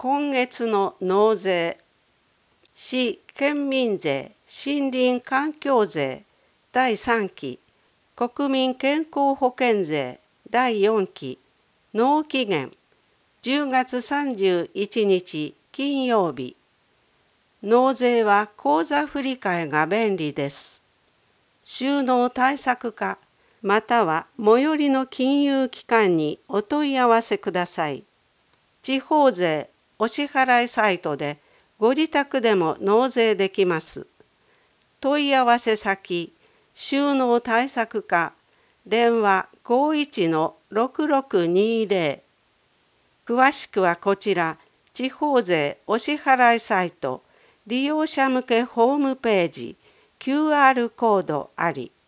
今月の納税、市県民税、森林環境税第3期、国民健康保険税第4期、納期限10月31日金曜日。納税は口座振替が便利です。収納対策課または最寄りの金融機関にお問い合わせください。地方税お支払いサイトでご自宅でも納税できます。問い合わせ先、収納対策課、電話51-6620。詳しくはこちら、地方税お支払いサイト、利用者向けホームページ、QR コードあり。